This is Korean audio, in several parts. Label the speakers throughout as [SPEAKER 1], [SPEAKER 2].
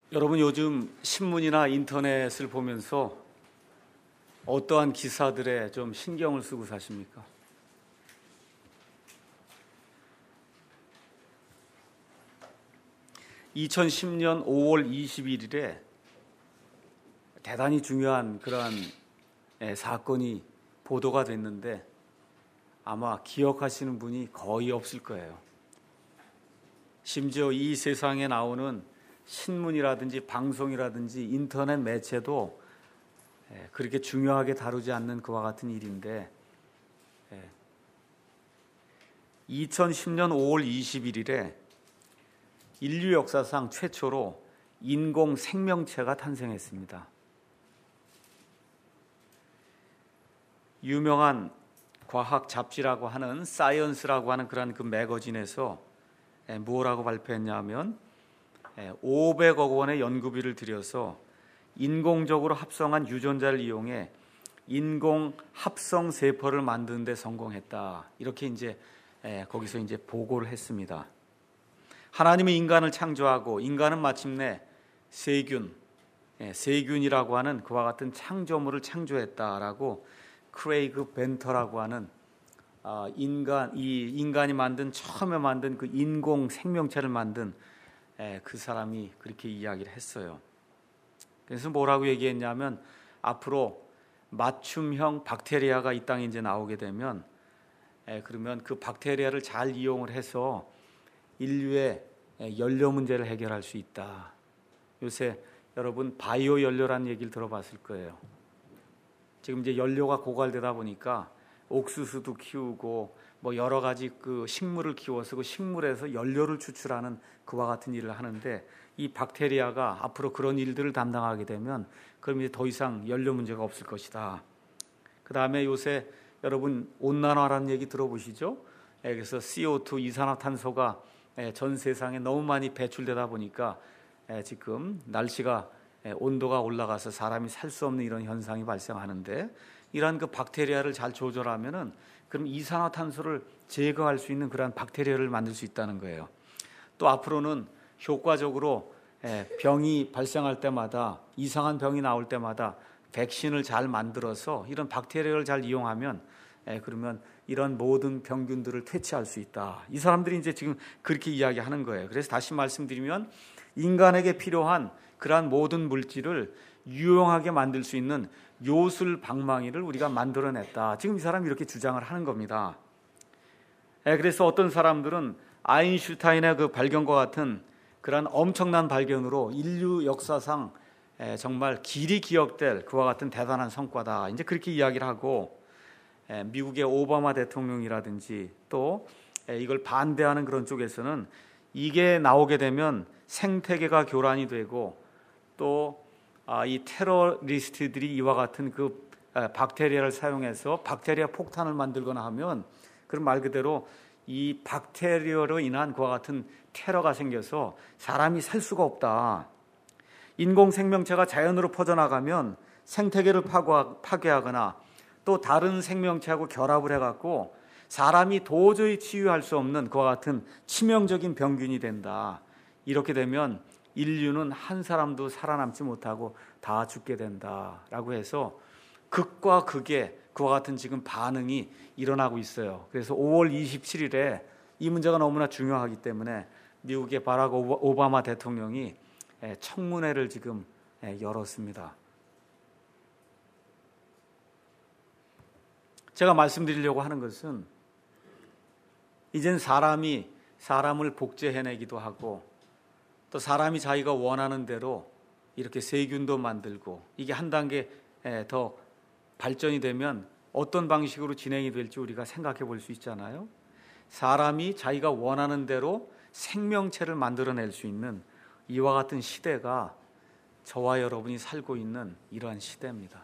[SPEAKER 1] 여러분 요즘 신문이나 인터넷을 보면서 어떠한 기사들에 좀 신경을 쓰고 사십니까? (2010년 5월 21일에) 대단히 중요한 그러한 사건이 보도가 됐는데 아마 기억하시는 분이 거의 없을 거예요. 심지어 이 세상에 나오는 신문이라든지 방송이라든지 인터넷 매체도 그렇게 중요하게 다루지 않는 그와 같은 일인데 2010년 5월 21일에 인류 역사상 최초로 인공 생명체가 탄생했습니다. 유명한 과학 잡지라고 하는 사이언스라고 하는 그런 그 매거진에서 뭐라고 발표했냐 하면 500억 원의 연구비를 들여서 인공적으로 합성한 유전자를 이용해 인공 합성 세포를 만드는 데 성공했다. 이렇게 이제 거기서 이제 보고를 했습니다. 하나님은 인간을 창조하고 인간은 마침내 세균이라고 하는 그와 같은 창조물을 창조했다라고 크레이그 벤터라고 하는 인간이 처음에 만든 그 인공 생명체를 만든 그 사람이 그렇게 이야기를 했어요. 그래서 뭐라고 얘기했냐면 앞으로 맞춤형 박테리아가 이 땅에 이제 나오게 되면 그러면 그 박테리아를 잘 이용을 해서 인류의 연료 문제를 해결할 수 있다. 요새 여러분 바이오 연료라는 얘기를 들어봤을 거예요. 지금 이제 연료가 고갈되다 보니까 옥수수도 키우고 뭐 여러 가지 그 식물을 키워서 그 식물에서 연료를 추출하는 그와 같은 일을 하는데 이 박테리아가 앞으로 그런 일들을 담당하게 되면 그럼 이제 더 이상 연료 문제가 없을 것이다. 그 다음에 요새 여러분 온난화라는 얘기 들어보시죠? 그래서 CO2 이산화탄소가 전 세상에 너무 많이 배출되다 보니까 지금 날씨가 온도가 올라가서 사람이 살 수 없는 이런 현상이 발생하는데 이러한 그 박테리아를 잘 조절하면은 그럼 이산화탄소를 제거할 수 있는 그러한 박테리아를 만들 수 있다는 거예요. 또 앞으로는 효과적으로 병이 발생할 때마다 이상한 병이 나올 때마다 백신을 잘 만들어서 이런 박테리아를 잘 이용하면 그러면 이런 모든 병균들을 퇴치할 수 있다. 이 사람들이 이제 지금 그렇게 이야기하는 거예요. 그래서 다시 말씀드리면 인간에게 필요한 그러한 모든 물질을 유용하게 만들 수 있는 요술 방망이를 우리가 만들어냈다. 지금 이 사람이 이렇게 주장을 하는 겁니다. 그래서 어떤 사람들은 아인슈타인의 그 발견과 같은 그런 엄청난 발견으로 인류 역사상 정말 길이 기억될 그와 같은 대단한 성과다. 이제 그렇게 이야기를 하고 미국의 오바마 대통령이라든지 또 이걸 반대하는 그런 쪽에서는 이게 나오게 되면 생태계가 교란이 되고 또 이 테러리스트들이 이와 같은 그 박테리아를 사용해서 박테리아 폭탄을 만들거나 하면 그럼 말 그대로 이 박테리아로 인한 그와 같은 테러가 생겨서 사람이 살 수가 없다. 인공 생명체가 자연으로 퍼져나가면 생태계를 파괴하거나 또 다른 생명체하고 결합을 해갖고 사람이 도저히 치유할 수 없는 그와 같은 치명적인 병균이 된다. 이렇게 되면 인류는 한 사람도 살아남지 못하고 다 죽게 된다라고 해서 극과 극의 그와 같은 지금 반응이 일어나고 있어요. 그래서 5월 27일에 이 문제가 너무나 중요하기 때문에 미국의 바락 오바마 대통령이 청문회를 지금 열었습니다. 제가 말씀드리려고 하는 것은 이젠 사람이 사람을 복제해내기도 하고 또 사람이 자기가 원하는 대로 이렇게 세균도 만들고 이게 한 단계 더 발전이 되면 어떤 방식으로 진행이 될지 우리가 생각해 볼 수 있잖아요. 사람이 자기가 원하는 대로 생명체를 만들어낼 수 있는 이와 같은 시대가 저와 여러분이 살고 있는 이러한 시대입니다.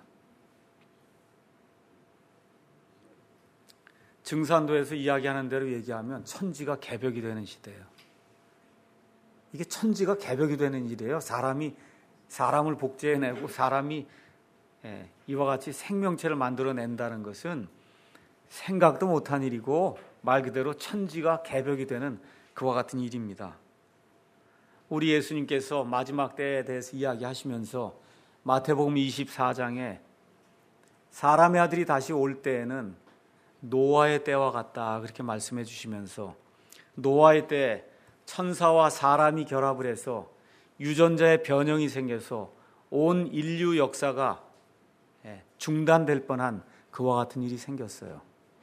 [SPEAKER 1] 증산도에서 이야기하는 대로 얘기하면 천지가 개벽이 되는 시대예요. 이게 천지가 개벽이 되는 일이에요. 사람이 사람을 복제해내고 사람이 이와 같이 생명체를 만들어낸다는 것은 생각도 못한 일이고 말 그대로 천지가 개벽이 되는 그와 같은 일입니다. 우리 예수님께서 마지막 때에 대해서 이야기하시면서 마태복음 24장에 사람의 아들이 다시 올 때에는 노아의 때와 같다 그렇게 말씀해 주시면서 노아의 때 천사와 사람이 결합을 해서 유전자의 변형이 생겨서 온 인류 역사가 중단될 뻔한 그와 같은 일이 생겼어요.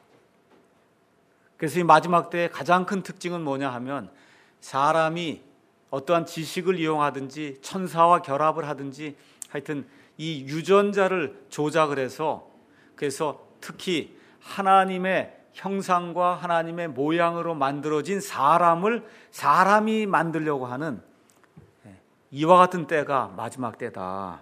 [SPEAKER 1] 그래서 이 마지막 때의 가장 큰 특징은 뭐냐 하면 사람이 어떠한 지식을 이용하든지 천사와 결합을 하든지 하여튼 이 유전자를 조작을 해서 그래서 특히 하나님의 형상과 하나님의 모양으로 만들어진 사람을 사람이 만들려고 하는 이와 같은 때가 마지막 때다.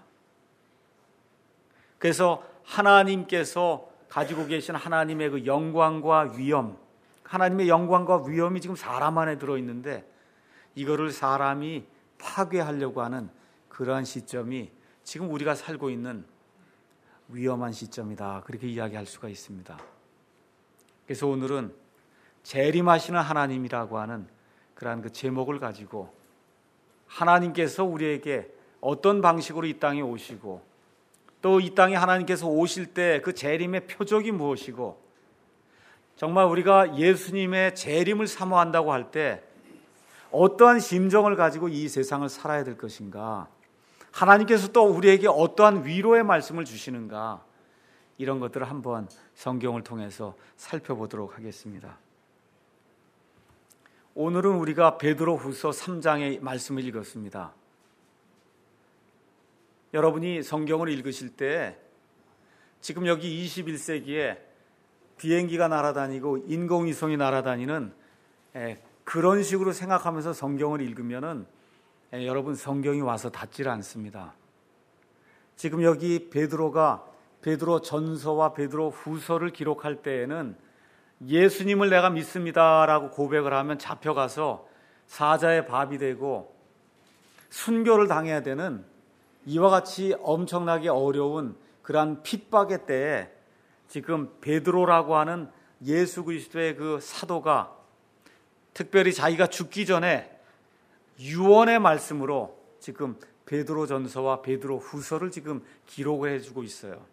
[SPEAKER 1] 그래서 하나님께서 가지고 계신 하나님의 그 영광과 위엄, 하나님의 영광과 위엄이 지금 사람 안에 들어있는데 이거를 사람이 파괴하려고 하는 그러한 시점이 지금 우리가 살고 있는 위험한 시점이다. 그렇게 이야기할 수가 있습니다. 그래서 오늘은 재림하시는 하나님이라고 하는 그러한 그 제목을 가지고 하나님께서 우리에게 어떤 방식으로 이 땅에 오시고 또 이 땅에 하나님께서 오실 때 그 재림의 표적이 무엇이고 정말 우리가 예수님의 재림을 사모한다고 할 때 어떠한 심정을 가지고 이 세상을 살아야 될 것인가, 하나님께서 또 우리에게 어떠한 위로의 말씀을 주시는가, 이런 것들을 한번 성경을 통해서 살펴보도록 하겠습니다. 오늘은 우리가 베드로후서 3장의 말씀을 읽었습니다. 여러분이 성경을 읽으실 때 지금 여기 21세기에 비행기가 날아다니고 인공위성이 날아다니는 그런 식으로 생각하면서 성경을 읽으면은 여러분 성경이 와서 닿질 않습니다. 지금 여기 베드로가 베드로 전서와 베드로 후서를 기록할 때에는 예수님을 내가 믿습니다라고 고백을 하면 잡혀가서 사자의 밥이 되고 순교를 당해야 되는 이와 같이 엄청나게 어려운 그러한 핍박의 때에 지금 베드로라고 하는 예수 그리스도의 그 사도가 특별히 자기가 죽기 전에 유언의 말씀으로 지금 베드로 전서와 베드로 후서를 지금 기록을 해주고 있어요.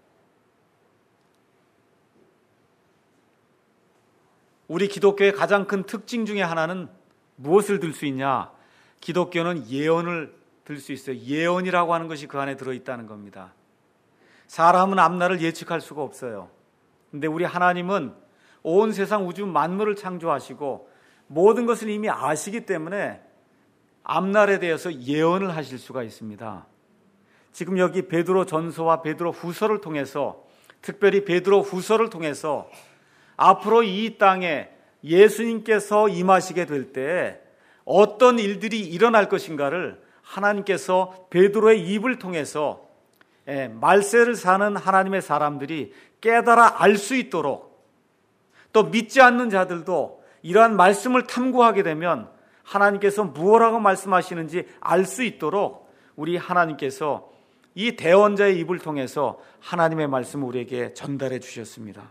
[SPEAKER 1] 우리 기독교의 가장 큰 특징 중에 하나는 무엇을 들 수 있냐? 기독교는 예언을 들 수 있어요. 예언이라고 하는 것이 그 안에 들어있다는 겁니다. 사람은 앞날을 예측할 수가 없어요. 근데 우리 하나님은 온 세상 우주 만물을 창조하시고 모든 것을 이미 아시기 때문에 앞날에 대해서 예언을 하실 수가 있습니다. 지금 여기 베드로 전서와 베드로 후서를 통해서, 특별히 베드로 후서를 통해서 앞으로 이 땅에 예수님께서 임하시게 될 때 어떤 일들이 일어날 것인가를 하나님께서 베드로의 입을 통해서 말세를 사는 하나님의 사람들이 깨달아 알 수 있도록, 또 믿지 않는 자들도 이러한 말씀을 탐구하게 되면 하나님께서 무엇라고 말씀하시는지 알 수 있도록 우리 하나님께서 이 대언자의 입을 통해서 하나님의 말씀을 우리에게 전달해 주셨습니다.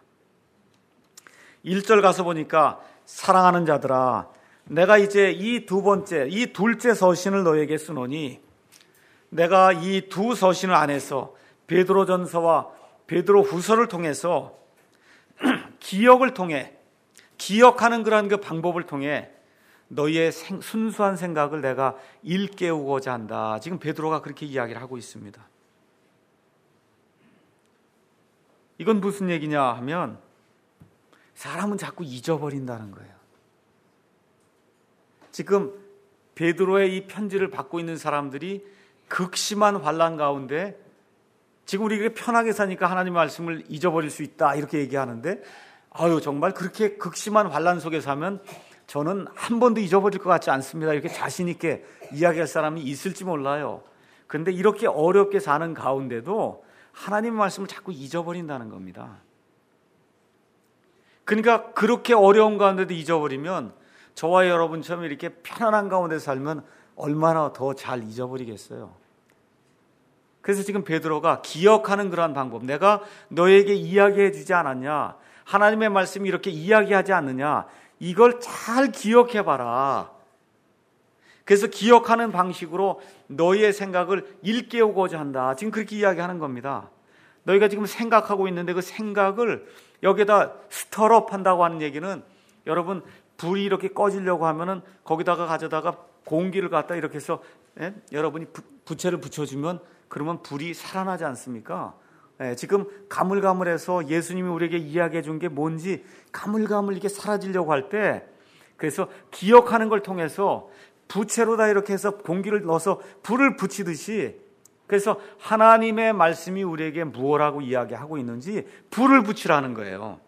[SPEAKER 1] 1절 가서 보니까 사랑하는 자들아, 내가 이제 이 둘째 서신을 너에게 쓰노니, 내가 이 두 서신을 안에서 베드로 전서와 베드로 후서를 통해서 기억을 통해, 기억하는 그런 그 방법을 통해 너희의 순수한 생각을 내가 일깨우고자 한다. 지금 베드로가 그렇게 이야기를 하고 있습니다. 이건 무슨 얘기냐 하면 사람은 자꾸 잊어버린다는 거예요. 지금 베드로의 이 편지를 받고 있는 사람들이 극심한 환난 가운데 지금 우리가 편하게 사니까 하나님의 말씀을 잊어버릴 수 있다 이렇게 얘기하는데, 정말 그렇게 극심한 환난 속에서 하면 저는 한 번도 잊어버릴 것 같지 않습니다. 이렇게 자신 있게 이야기할 사람이 있을지 몰라요. 그런데 이렇게 어렵게 사는 가운데도 하나님의 말씀을 자꾸 잊어버린다는 겁니다. 그러니까 그렇게 어려운 가운데도 잊어버리면 저와 여러분처럼 이렇게 편안한 가운데 살면 얼마나 더 잘 잊어버리겠어요. 그래서 지금 베드로가 기억하는 그러한 방법, 내가 너에게 이야기해 주지 않았냐, 하나님의 말씀이 이렇게 이야기하지 않느냐, 이걸 잘 기억해 봐라. 그래서 기억하는 방식으로 너희의 생각을 일깨우고자 한다. 지금 그렇게 이야기하는 겁니다. 너희가 지금 생각하고 있는데 그 생각을 여기다 스터럽 한다고 하는 얘기는, 여러분 불이 이렇게 꺼지려고 하면은 거기다가 가져다가 공기를 갖다 이렇게 해서 여러분이 부채를 붙여주면 그러면 불이 살아나지 않습니까? 지금 가물가물해서 예수님이 우리에게 이야기해 준 게 뭔지 가물가물 이렇게 사라지려고 할 때, 그래서 기억하는 걸 통해서 부채로다 이렇게 해서 공기를 넣어서 불을 붙이듯이, 그래서 하나님의 말씀이 우리에게 무엇라고 이야기하고 있는지 불을 붙이라는 거예요.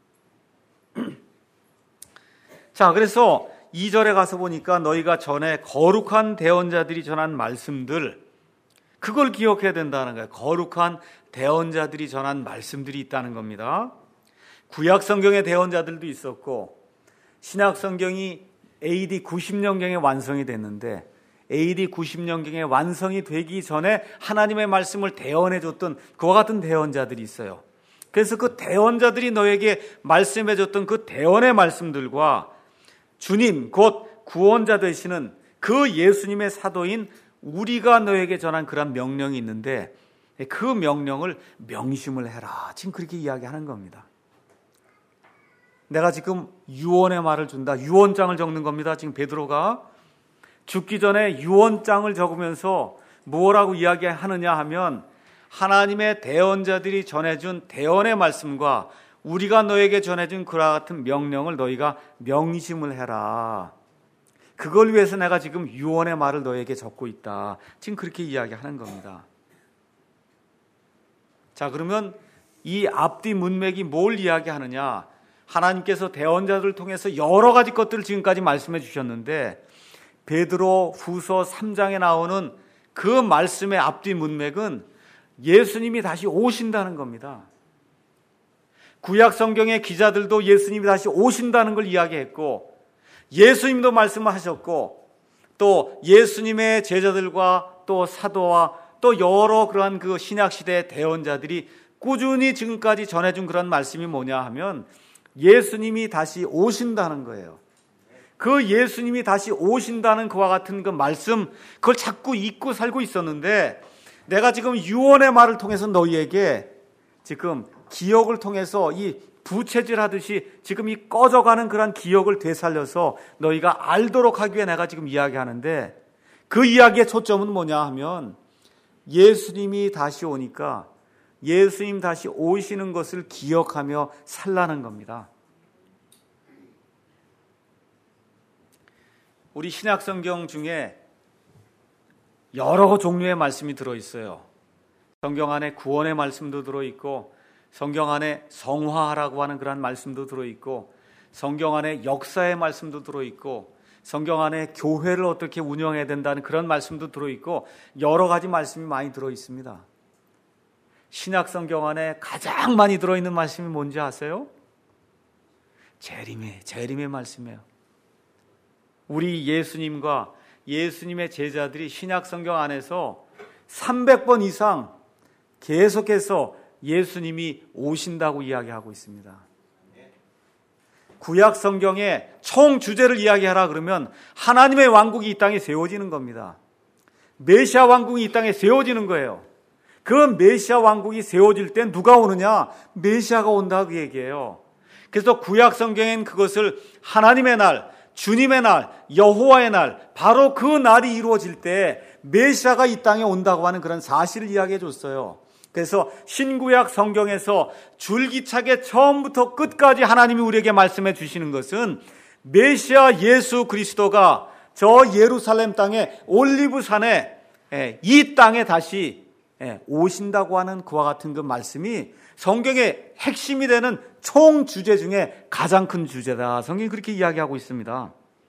[SPEAKER 1] 자, 그래서 2절에 가서 보니까 너희가 전에 거룩한 대언자들이 전한 말씀들, 그걸 기억해야 된다는 거예요. 거룩한 대언자들이 전한 말씀들이 있다는 겁니다. 구약 성경의 대언자들도 있었고, 신약 성경이 AD 90년경에 완성이 됐는데, AD 90년경에 완성이 되기 전에 하나님의 말씀을 대언해 줬던 그와 같은 대언자들이 있어요. 그래서 그 대언자들이 너에게 말씀해 줬던 그 대언의 말씀들과 주님 곧 구원자 되시는 그 예수님의 사도인 우리가 너에게 전한 그런 명령이 있는데, 그 명령을 명심을 해라. 지금 그렇게 이야기하는 겁니다. 내가 지금 유언의 말을 준다. 유언장을 적는 겁니다. 지금 베드로가 죽기 전에 유언장을 적으면서 뭐라고 이야기하느냐 하면, 하나님의 대언자들이 전해준 대언의 말씀과 우리가 너에게 전해준 그와 같은 명령을 너희가 명심을 해라. 그걸 위해서 내가 지금 유언의 말을 너에게 적고 있다. 지금 그렇게 이야기하는 겁니다. 자, 그러면 이 앞뒤 문맥이 뭘 이야기하느냐? 하나님께서 대언자들을 통해서 여러 가지 것들을 지금까지 말씀해 주셨는데, 베드로 후서 3장에 나오는 그 말씀의 앞뒤 문맥은 예수님이 다시 오신다는 겁니다. 구약 성경의 기자들도 예수님이 다시 오신다는 걸 이야기했고, 예수님도 말씀을 하셨고, 또 예수님의 제자들과 또 사도와 또 여러 그러한 그 신약 시대의 대언자들이 꾸준히 지금까지 전해준 그런 말씀이 뭐냐 하면, 예수님이 다시 오신다는 거예요. 그 예수님이 다시 오신다는 그와 같은 그 말씀, 그걸 자꾸 잊고 살고 있었는데, 내가 지금 유언의 말을 통해서 너희에게 지금 기억을 통해서 이 부채질 하듯이 지금 이 꺼져가는 그런 기억을 되살려서 너희가 알도록 하기 위해 내가 지금 이야기하는데, 그 이야기의 초점은 뭐냐 하면, 예수님이 다시 오니까 예수님 다시 오시는 것을 기억하며 살라는 겁니다. 우리 신약 성경 중에 여러 종류의 말씀이 들어있어요. 성경 안에 구원의 말씀도 들어있고, 성경 안에 성화하라고 하는 그런 말씀도 들어있고, 성경 안에 역사의 말씀도 들어있고, 성경 안에 교회를 어떻게 운영해야 된다는 그런 말씀도 들어있고, 여러 가지 말씀이 많이 들어있습니다. 신약 성경 안에 가장 많이 들어있는 말씀이 뭔지 아세요? 재림의 말씀이에요. 우리 예수님과 예수님의 제자들이 신약 성경 안에서 300번 이상 계속해서 예수님이 오신다고 이야기하고 있습니다. 구약 성경의 총 주제를 이야기하라 그러면 하나님의 왕국이 이 땅에 세워지는 겁니다. 메시아 왕국이 이 땅에 세워지는 거예요. 그 메시아 왕국이 세워질 때 누가 오느냐? 메시아가 온다 그 얘기예요. 그래서 구약 성경엔 그것을 하나님의 날, 주님의 날, 여호와의 날, 바로 그 날이 이루어질 때 메시아가 이 땅에 온다고 하는 그런 사실을 이야기해 줬어요. 그래서 신구약 성경에서 줄기차게 처음부터 끝까지 하나님이 우리에게 말씀해 주시는 것은 메시아 예수 그리스도가 저 예루살렘 땅에 올리브산에 이 땅에 다시 오신다고 하는 그와 같은 그 말씀이 성경의 핵심이 되는 총 주제 중에 가장 큰 주제다. 성경이 그렇게 이야기하고 있습니다.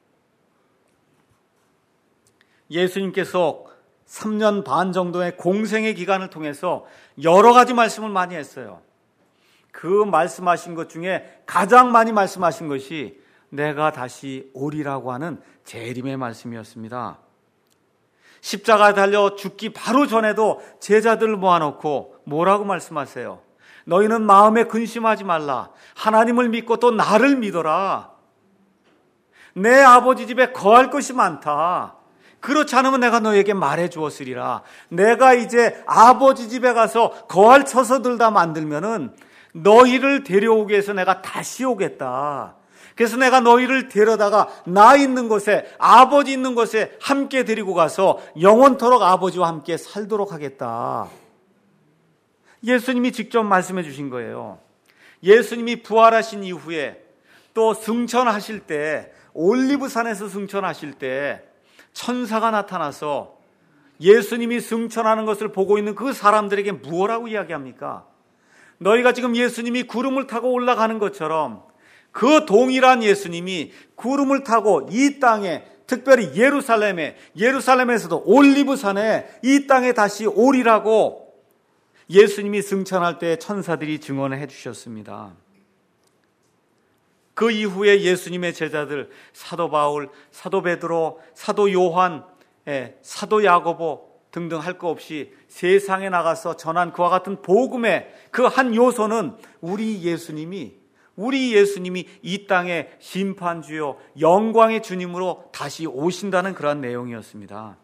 [SPEAKER 1] 예수님께서 3년 반 정도의 공생의 기간을 통해서 여러 가지 말씀을 많이 했어요. 그 말씀하신 것 중에 가장 많이 말씀하신 것이 내가 다시 오리라고 하는 재림의 말씀이었습니다. 십자가에 달려 죽기 바로 전에도 제자들을 모아놓고 뭐라고 말씀하세요? 너희는 마음에 근심하지 말라. 하나님을 믿고 또 나를 믿어라. 내 아버지 집에 거할 것이 많다. 그렇지 않으면 내가 너에게 말해 주었으리라. 내가 이제 아버지 집에 가서 거할 처소들 다 만들면은 너희를 데려오기 위해서 내가 다시 오겠다. 그래서 내가 너희를 데려다가 나 있는 곳에, 아버지 있는 곳에 함께 데리고 가서 영원토록 아버지와 함께 살도록 하겠다. 예수님이 직접 말씀해 주신 거예요. 예수님이 부활하신 이후에 또 승천하실 때, 올리브산에서 승천하실 때 천사가 나타나서 예수님이 승천하는 것을 보고 있는 그 사람들에게 무엇라고 이야기합니까? 너희가 지금 예수님이 구름을 타고 올라가는 것처럼 그 동일한 예수님이 구름을 타고 이 땅에, 특별히 예루살렘에서도 올리브산에 이 땅에 다시 오리라고 예수님이 승천할 때 천사들이 증언을 해 주셨습니다. 그 이후에 예수님의 제자들, 사도 바울, 사도 베드로, 사도 요한, 사도 야고보 등등 할 것 없이 세상에 나가서 전한 그와 같은 복음의 그 한 요소는 우리 예수님이 이 땅에 심판주요 영광의 주님으로 다시 오신다는 그런 내용이었습니다.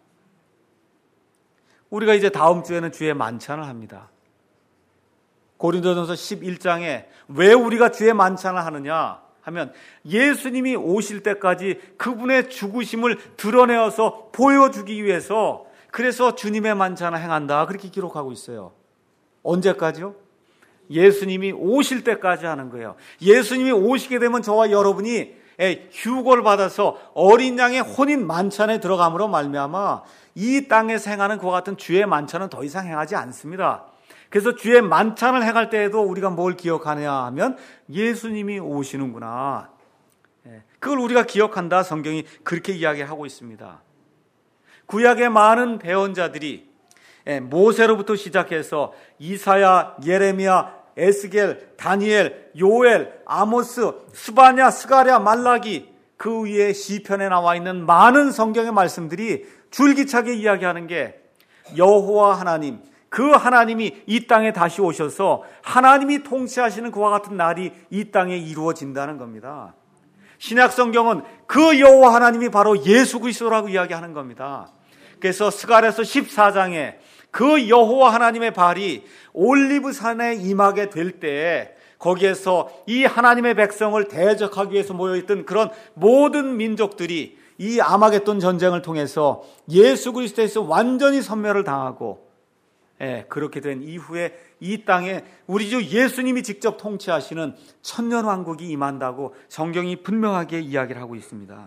[SPEAKER 1] 우리가 이제 다음 주에는 주의 만찬을 합니다. 고린도전서 11장에 왜 우리가 주의 만찬을 하느냐 하면 예수님이 오실 때까지 그분의 죽으심을 드러내어서 보여주기 위해서, 그래서 주님의 만찬을 행한다, 그렇게 기록하고 있어요. 언제까지요? 예수님이 오실 때까지 하는 거예요. 예수님이 오시게 되면 저와 여러분이 휴거를 받아서 어린 양의 혼인 만찬에 들어감으로 말미암아 이 땅에서 행하는 그와 같은 주의 만찬은 더 이상 행하지 않습니다. 그래서 주의 만찬을 행할 때에도 우리가 뭘 기억하느냐 하면 예수님이 오시는구나, 그걸 우리가 기억한다. 성경이 그렇게 이야기하고 있습니다. 구약의 많은 배언자들이 모세로부터 시작해서 이사야, 예레미야, 에스겔, 다니엘, 요엘, 아모스, 스바냐, 스가랴, 말라기, 그 위에 시편에 나와 있는 많은 성경의 말씀들이 줄기차게 이야기하는 게 여호와 하나님, 그 하나님이 이 땅에 다시 오셔서 하나님이 통치하시는 그와 같은 날이 이 땅에 이루어진다는 겁니다. 신약 성경은 그 여호와 하나님이 바로 예수 그리스도라고 이야기하는 겁니다. 그래서 스가랴서 14장에 그 여호와 하나님의 발이 올리브산에 임하게 될 때 거기에서 이 하나님의 백성을 대적하기 위해서 모여있던 그런 모든 민족들이 이 아마겟돈 전쟁을 통해서 예수 그리스도에서 완전히 섬멸을 당하고, 그렇게 된 이후에 이 땅에 우리 주 예수님이 직접 통치하시는 천년왕국이 임한다고 성경이 분명하게 이야기를 하고 있습니다.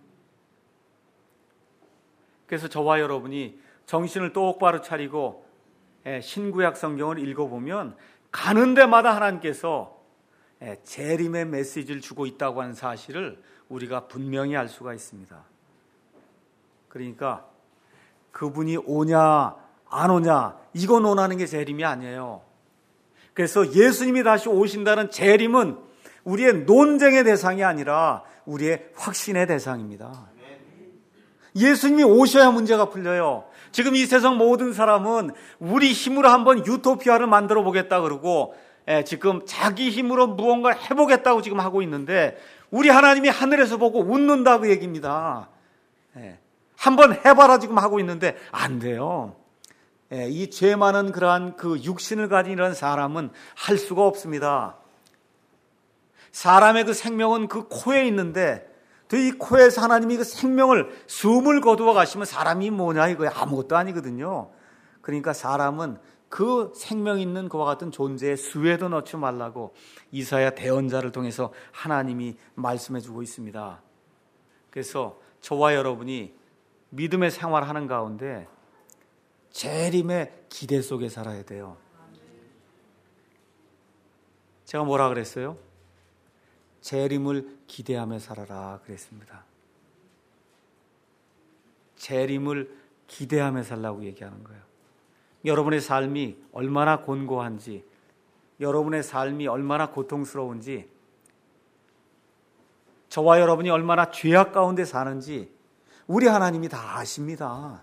[SPEAKER 1] 그래서 저와 여러분이 정신을 똑바로 차리고 신구약 성경을 읽어보면 가는 데마다 하나님께서 재림의 메시지를 주고 있다고 하는 사실을 우리가 분명히 알 수가 있습니다. 그러니까 그분이 오냐 안 오냐 이거 논하는 게 재림이 아니에요. 그래서 예수님이 다시 오신다는 재림은 우리의 논쟁의 대상이 아니라 우리의 확신의 대상입니다. 예수님이 오셔야 문제가 풀려요. 지금 이 세상 모든 사람은 우리 힘으로 한번 유토피아를 만들어 보겠다 그러고 지금 자기 힘으로 무언가를 해보겠다고 지금 하고 있는데, 우리 하나님이 하늘에서 보고 웃는다 그 얘기입니다. 한번 해봐라 지금 하고 있는데 안 돼요. 이 죄 많은 그러한 그 육신을 가진 이런 사람은 할 수가 없습니다. 사람의 그 생명은 그 코에 있는데 이 코에서 하나님이 그 생명을, 숨을 거두어 가시면 사람이 뭐냐 이거 아무것도 아니거든요. 그러니까 사람은 그 생명 있는 그와 같은 존재에 수에도 넣지 말라고 이사야 대언자를 통해서 하나님이 말씀해 주고 있습니다. 그래서 저와 여러분이 믿음의 생활하는 가운데 재림의 기대 속에 살아야 돼요. 제가 뭐라 그랬어요? 재림을 기대하며 살아라 그랬습니다. 재림을 기대하며 살라고 얘기하는 거예요. 여러분의 삶이 얼마나 곤고한지, 여러분의 삶이 얼마나 고통스러운지, 저와 여러분이 얼마나 죄악 가운데 사는지 우리 하나님이 다 아십니다.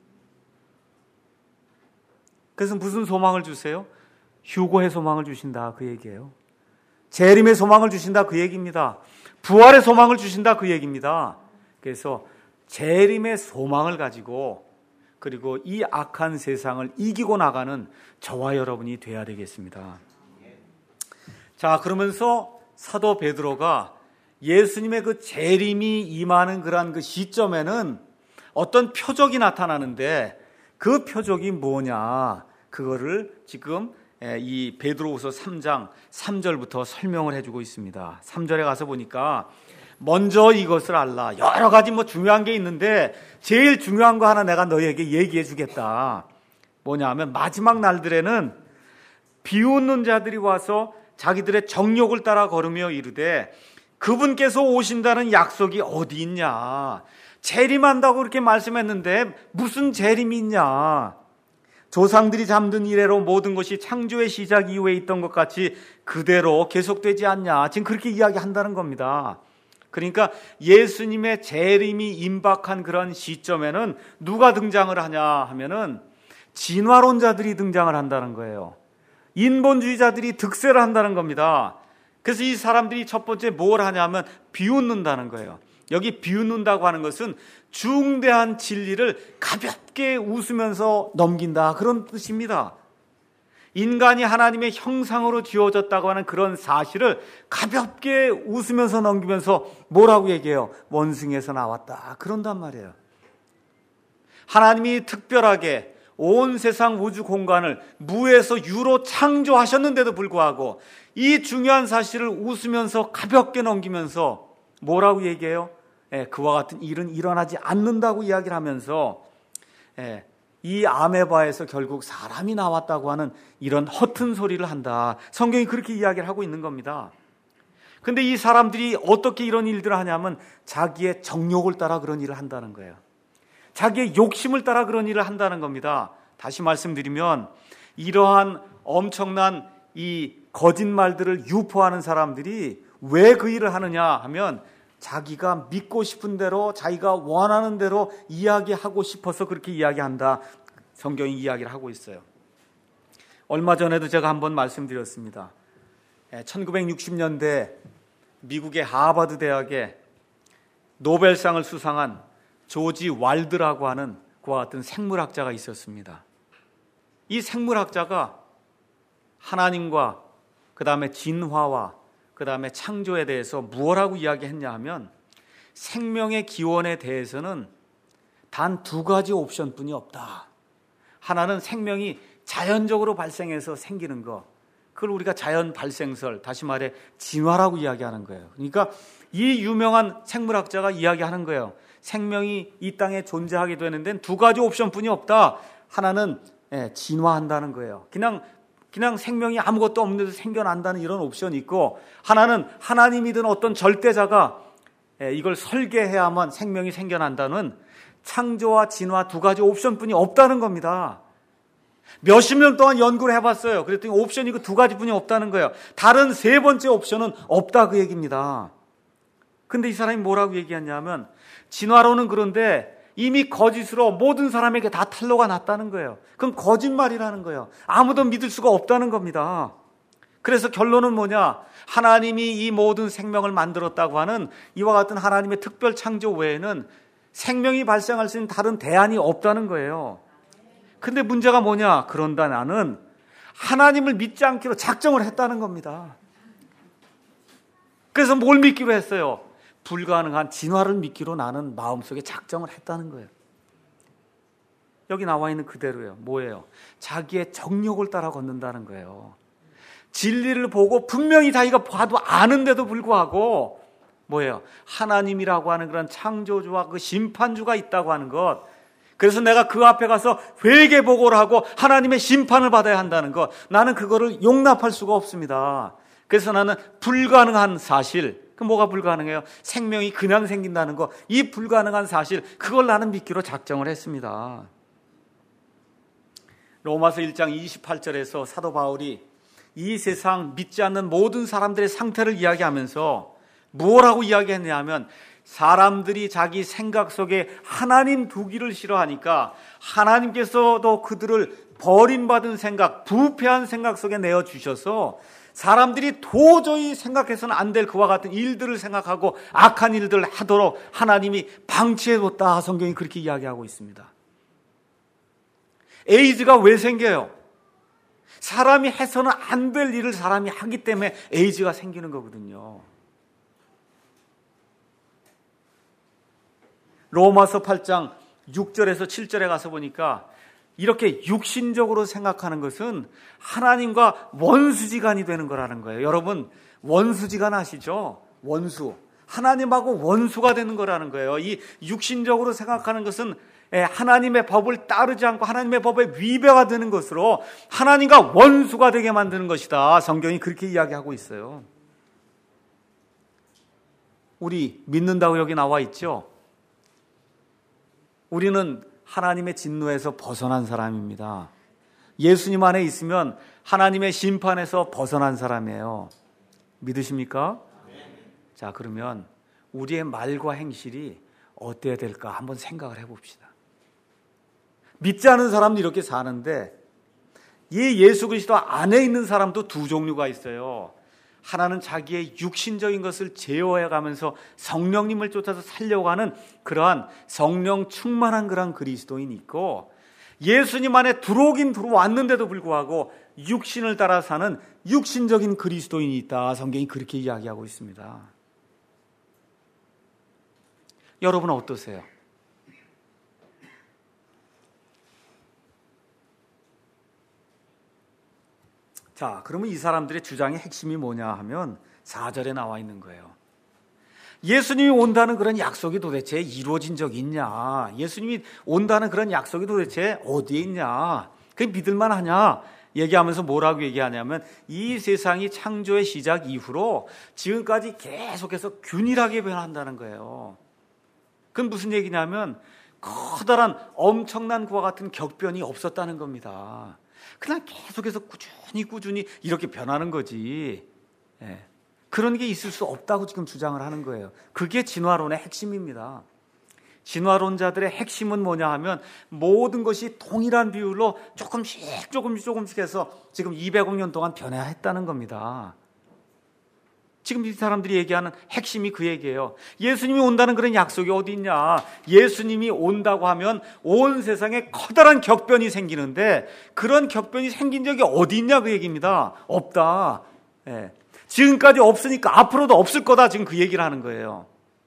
[SPEAKER 1] 그래서 무슨 소망을 주세요? 휴거의 소망을 주신다 그 얘기예요. 재림의 소망을 주신다 그 얘기입니다. 부활의 소망을 주신다 그 얘기입니다. 그래서 재림의 소망을 가지고 그리고 이 악한 세상을 이기고 나가는 저와 여러분이 돼야 되겠습니다. 자, 그러면서 사도 베드로가 예수님의 그 재림이 임하는 그러한 그 시점에는 어떤 표적이 나타나는데 그 표적이 뭐냐, 그거를 지금 이 베드로후서 3장 3절부터 설명을 해주고 있습니다. 3절에 가서 보니까 먼저 이것을 알라. 여러 가지 중요한 게 있는데 제일 중요한 거 하나 내가 너희에게 얘기해 주겠다. 뭐냐 하면 마지막 날들에는 비웃는 자들이 와서 자기들의 정욕을 따라 걸으며 이르되 그분께서 오신다는 약속이 어디 있냐. 재림한다고 그렇게 말씀했는데 무슨 재림이 있냐. 조상들이 잠든 이래로 모든 것이 창조의 시작 이후에 있던 것 같이 그대로 계속되지 않냐. 지금 그렇게 이야기한다는 겁니다. 그러니까 예수님의 재림이 임박한 그런 시점에는 누가 등장을 하냐 하면은 진화론자들이 등장을 한다는 거예요. 인본주의자들이 득세를 한다는 겁니다. 그래서 이 사람들이 첫 번째 뭘 하냐면 비웃는다는 거예요. 여기 비웃는다고 하는 것은 중대한 진리를 가볍게 웃으면서 넘긴다, 그런 뜻입니다. 인간이 하나님의 형상으로 지어졌다고 하는 그런 사실을 가볍게 웃으면서 넘기면서 뭐라고 얘기해요? 원숭이에서 나왔다, 그런단 말이에요. 하나님이 특별하게 온 세상 우주 공간을 무에서 유로 창조하셨는데도 불구하고 이 중요한 사실을 웃으면서 가볍게 넘기면서 뭐라고 얘기해요? 그와 같은 일은 일어나지 않는다고 이야기를 하면서 이 아메바에서 결국 사람이 나왔다고 하는 이런 허튼 소리를 한다. 성경이 그렇게 이야기를 하고 있는 겁니다. 근데 이 사람들이 어떻게 이런 일들을 하냐면 자기의 정욕을 따라 그런 일을 한다는 거예요. 자기의 욕심을 따라 그런 일을 한다는 겁니다. 다시 말씀드리면 이러한 엄청난 이 거짓말들을 유포하는 사람들이 왜 그 일을 하느냐 하면 자기가 믿고 싶은 대로, 자기가 원하는 대로 이야기하고 싶어서 그렇게 이야기한다. 성경이 이야기를 하고 있어요. 얼마 전에도 제가 한번 말씀드렸습니다. 1960년대 미국의 하버드 대학에 노벨상을 수상한 조지 왈드라고 하는 그와 같은 생물학자가 있었습니다. 이 생물학자가 하나님과 그 다음에 진화와 그 다음에 창조에 대해서 무엇라고 이야기했냐 하면 생명의 기원에 대해서는 단 두 가지 옵션뿐이 없다. 하나는 생명이 자연적으로 발생해서 생기는 것, 그걸 우리가 자연 발생설, 다시 말해 진화라고 이야기하는 거예요. 그러니까 이 유명한 생물학자가 이야기하는 거예요. 생명이 이 땅에 존재하게 되는 데는 두 가지 옵션뿐이 없다. 하나는 진화한다는 거예요. 그냥 생명이 아무것도 없는데도 생겨난다는 이런 옵션이 있고, 하나는 하나님이든 어떤 절대자가 이걸 설계해야만 생명이 생겨난다는 창조와 진화 두 가지 옵션뿐이 없다는 겁니다. 몇십 년 동안 연구를 해봤어요. 그랬더니 옵션이 그 두 가지뿐이 없다는 거예요. 다른 세 번째 옵션은 없다, 그 얘기입니다. 근데 이 사람이 뭐라고 얘기했냐면 진화론은 그런데 이미 거짓으로 모든 사람에게 다 탄로가 났다는 거예요. 그건 거짓말이라는 거예요. 아무도 믿을 수가 없다는 겁니다. 그래서 결론은 뭐냐? 하나님이 이 모든 생명을 만들었다고 하는 이와 같은 하나님의 특별 창조 외에는 생명이 발생할 수 있는 다른 대안이 없다는 거예요. 근데 문제가 뭐냐? 그런다 나는 하나님을 믿지 않기로 작정을 했다는 겁니다. 그래서 뭘 믿기로 했어요? 불가능한 진화를 믿기로 나는 마음속에 작정을 했다는 거예요. 여기 나와 있는 그대로예요. 뭐예요? 자기의 정욕을 따라 걷는다는 거예요. 진리를 보고 분명히 자기가 봐도 아는데도 불구하고 뭐예요? 하나님이라고 하는 그런 창조주와 그 심판주가 있다고 하는 것, 그래서 내가 그 앞에 가서 회개 보고를 하고 하나님의 심판을 받아야 한다는 것, 나는 그거를 용납할 수가 없습니다. 그래서 나는 불가능한 사실, 그 뭐가 불가능해요? 생명이 그냥 생긴다는 거, 이 불가능한 사실, 그걸 나는 믿기로 작정을 했습니다. 로마서 1장 28절에서 사도 바울이 이 세상 믿지 않는 모든 사람들의 상태를 이야기하면서 뭐라고 이야기했냐 하면 사람들이 자기 생각 속에 하나님 두기를 싫어하니까 하나님께서도 그들을 버림받은 생각, 부패한 생각 속에 내어주셔서 사람들이 도저히 생각해서는 안 될 그와 같은 일들을 생각하고 악한 일들을 하도록 하나님이 방치해뒀다. 성경이 그렇게 이야기하고 있습니다. 에이즈가 왜 생겨요? 사람이 해서는 안 될 일을 사람이 하기 때문에 에이즈가 생기는 거거든요. 로마서 8장 6절에서 7절에 가서 보니까 이렇게 육신적으로 생각하는 것은 하나님과 원수지간이 되는 거라는 거예요. 여러분, 원수지간 아시죠? 원수. 하나님하고 원수가 되는 거라는 거예요. 이 육신적으로 생각하는 것은 하나님의 법을 따르지 않고 하나님의 법에 위배가 되는 것으로 하나님과 원수가 되게 만드는 것이다. 성경이 그렇게 이야기하고 있어요. 우리 믿는다고 여기 나와 있죠? 우리는 하나님의 진노에서 벗어난 사람입니다. 예수님 안에 있으면 하나님의 심판에서 벗어난 사람이에요. 믿으십니까? 자, 그러면 우리의 말과 행실이 어때야 될까 한번 생각을 해봅시다. 믿지 않은 사람도 이렇게 사는데 이 예수 그리스도 안에 있는 사람도 두 종류가 있어요. 하나는 자기의 육신적인 것을 제어해가면서 성령님을 쫓아서 살려고 하는 그러한 성령 충만한 그러한 그리스도인이 있고, 예수님 안에 들어오긴 들어왔는데도 불구하고 육신을 따라 사는 육신적인 그리스도인이 있다. 성경이 그렇게 이야기하고 있습니다. 여러분은 어떠세요? 자, 그러면 이 사람들의 주장의 핵심이 뭐냐 하면 4절에 나와 있는 거예요. 예수님이 온다는 그런 약속이 도대체 이루어진 적이 있냐? 예수님이 온다는 그런 약속이 도대체 어디에 있냐? 그게 믿을만 하냐? 얘기하면서 뭐라고 얘기하냐면 이 세상이 창조의 시작 이후로 지금까지 계속해서 균일하게 변한다는 거예요. 그건 무슨 얘기냐면 커다란 엄청난 그와 같은 격변이 없었다는 겁니다. 그냥 계속해서 꾸준히 이렇게 변하는 거지. 그런 게 있을 수 없다고 지금 주장을 하는 거예요. 그게 진화론의 핵심입니다. 진화론자들의 핵심은 뭐냐 하면 모든 것이 동일한 비율로 조금씩 해서 지금 200억 년 동안 변해야 했다는 겁니다. 지금 이 사람들이 얘기하는 핵심이 그 얘기예요. 예수님이 온다는 그런 약속이 어디 있냐? 예수님이 온다고 하면 온 세상에 커다란 격변이 생기는데 그런 격변이 생긴 적이 어디 있냐 그 얘기입니다. 없다. 지금까지 없으니까 앞으로도 없을 거다. 지금 그 얘기를 하는 거예요.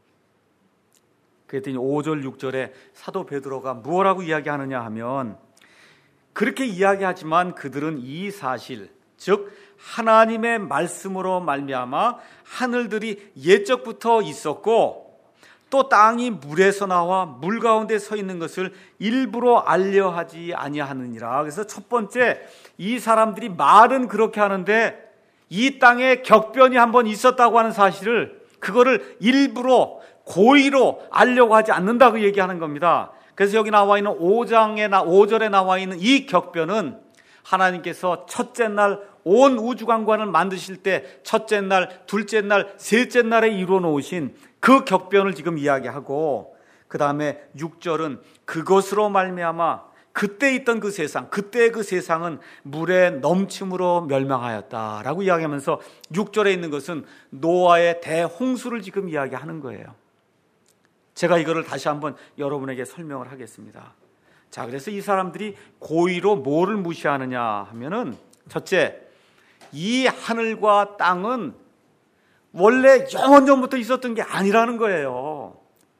[SPEAKER 1] 그랬더니 5절 6절에 사도 베드로가 무엇라고 이야기하느냐 하면 그렇게 이야기하지만 그들은 이 사실, 즉 하나님의 말씀으로 말미암아 하늘들이 옛적부터 있었고 또 땅이 물에서 나와 물 가운데 서 있는 것을 일부러 알려하지 아니하느니라. 그래서 첫 번째, 이 사람들이 말은 그렇게 하는데 이 땅에 격변이 한번 있었다고 하는 사실을 그거를 일부러 고의로 알려고 하지 않는다고 얘기하는 겁니다. 그래서 여기 나와 있는 5절에 나와 있는 이 격변은 하나님께서 첫째 날 온 우주관관을 만드실 때 첫째 날, 둘째 날, 셋째 날에 이루어 놓으신 그 격변을 지금 이야기하고, 그 다음에 6절은 그것으로 말미암아 그때 있던 그 세상, 그때의 그 세상은 물의 넘침으로 멸망하였다라고 이야기하면서 6절에 있는 것은 노아의 대홍수를 지금 이야기하는 거예요. 제가 이거를 다시 한번 여러분에게 설명을 하겠습니다. 자, 그래서 이 사람들이 고의로 뭐를 무시하느냐 하면은, 첫째, 이 하늘과 땅은 원래 영원전부터 있었던 게 아니라는 거예요.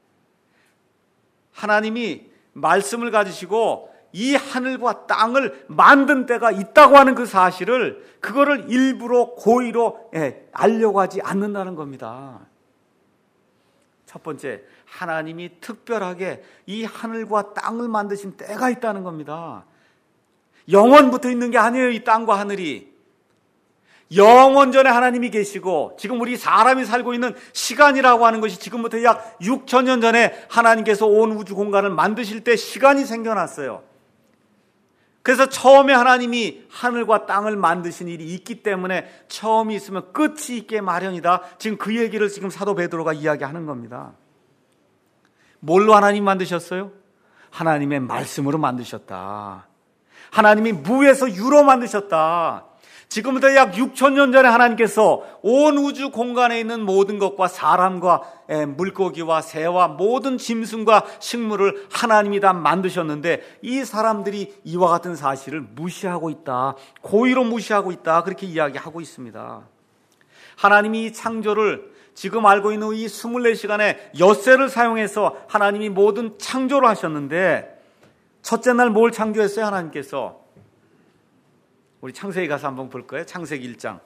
[SPEAKER 1] 하나님이 말씀을 가지시고 이 하늘과 땅을 만든 때가 있다고 하는 그 사실을, 그거를 일부러 고의로 알려고 하지 않는다는 겁니다. 첫 번째, 하나님이 특별하게 이 하늘과 땅을 만드신 때가 있다는 겁니다. 영원부터 있는 게 아니에요. 이 땅과 하늘이 영원전에 하나님이 계시고, 지금 우리 사람이 살고 있는 시간이라고 하는 것이 지금부터 약 6,000년 전에 하나님께서 온 우주 공간을 만드실 때 시간이 생겨났어요. 그래서 처음에 하나님이 하늘과 땅을 만드신 일이 있기 때문에 처음이 있으면 끝이 있게 마련이다. 지금 그 얘기를 지금 사도 베드로가 이야기하는 겁니다. 뭘로 하나님 만드셨어요? 하나님의 말씀으로 만드셨다. 하나님이 무에서 유로 만드셨다. 지금부터 약 6,000년 전에 하나님께서 온 우주 공간에 있는 모든 것과 사람과 물고기와 새와 모든 짐승과 식물을 하나님이 다 만드셨는데 이 사람들이 이와 같은 사실을 무시하고 있다. 고의로 무시하고 있다. 그렇게 이야기하고 있습니다. 하나님이 이 창조를 지금 알고 있는 이 24시간의 엿새를 사용해서 하나님이 모든 창조를 하셨는데 첫째 날 뭘 창조했어요? 하나님께서. 우리 창세기 가서 한번 볼 거예요. 창세기 1장.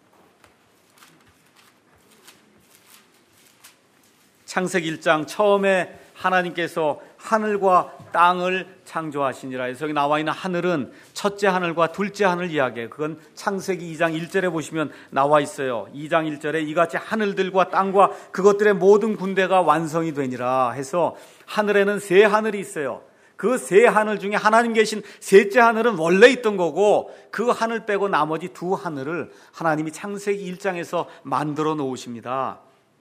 [SPEAKER 1] 창세기 1장 처음에 하나님께서 하늘과 땅을 창조하시니라 해서 여기 나와 있는 하늘은 첫째 하늘과 둘째 하늘 이야기예요. 그건 창세기 2장 1절에 보시면 나와 있어요. 2장 1절에 이같이 하늘들과 땅과 그것들의 모든 군대가 완성이 되니라 해서 하늘에는 세 하늘이 있어요. 그 세 하늘 중에 하나님 계신 셋째 하늘은 원래 있던 거고 그 하늘 빼고 나머지 두 하늘을 하나님이 창세기 1장에서 만들어 놓으십니다.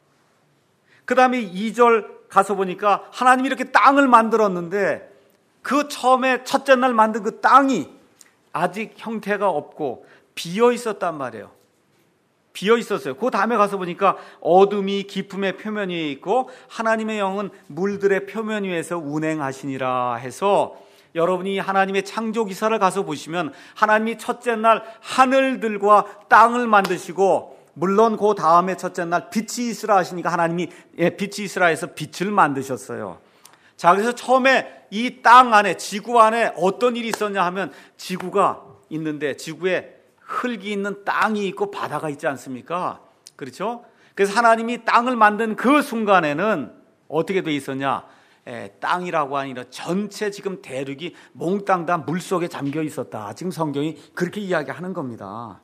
[SPEAKER 1] 그 다음에 2절 가서 보니까 하나님이 이렇게 땅을 만들었는데 그 처음에 첫째 날 만든 그 땅이 아직 형태가 없고 비어 있었단 말이에요. 비어 있었어요. 그 다음에 가서 보니까 어둠이 깊음의 표면 위에 있고 하나님의 영은 물들의 표면 위에서 운행하시니라 해서 여러분이 하나님의 창조 기사를 가서 보시면 하나님이 첫째 날 하늘들과 땅을 만드시고 물론 그 다음에 첫째 날 빛이 있으라 하시니까 하나님이 빛이 있으라 해서 빛을 만드셨어요. 자, 그래서 처음에 이 땅 안에 지구 안에 어떤 일이 있었냐 하면 지구가 있는데 지구에 흙이 있는 땅이 있고 바다가 있지 않습니까? 그렇죠? 그래서 하나님이 땅을 만든 그 순간에는 어떻게 돼 있었냐? 땅이라고 아니라 전체 지금 대륙이 몽땅 다 물속에 잠겨 있었다. 지금 성경이 그렇게 이야기하는 겁니다.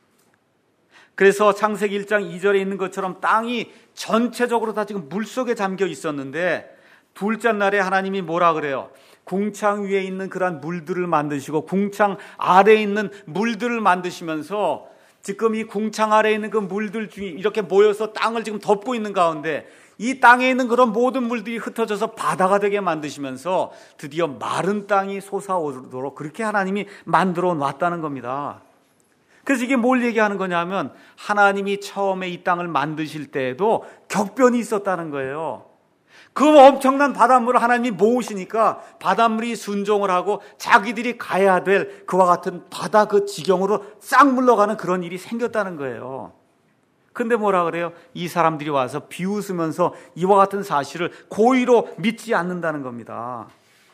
[SPEAKER 1] 그래서 창세기 1장 2절에 있는 것처럼 땅이 전체적으로 다 지금 물속에 잠겨 있었는데 둘째 날에 하나님이 뭐라 그래요? 궁창 위에 있는 그러한 물들을 만드시고 궁창 아래에 있는 물들을 만드시면서 지금 이 궁창 아래에 있는 그 물들 중에 이렇게 모여서 땅을 지금 덮고 있는 가운데 이 땅에 있는 그런 모든 물들이 흩어져서 바다가 되게 만드시면서 드디어 마른 땅이 솟아오르도록 그렇게 하나님이 만들어 놨다는 겁니다. 그래서 이게 뭘 얘기하는 거냐면 하나님이 처음에 이 땅을 만드실 때에도 격변이 있었다는 거예요. 그 엄청난 바닷물을 하나님이 모으시니까 바닷물이 순종을 하고 자기들이 가야 될 그와 같은 바다 그 지경으로 싹 물러가는 그런 일이 생겼다는 거예요. 근데 뭐라 그래요? 이 사람들이 와서 비웃으면서 이와 같은 사실을 고의로 믿지 않는다는 겁니다.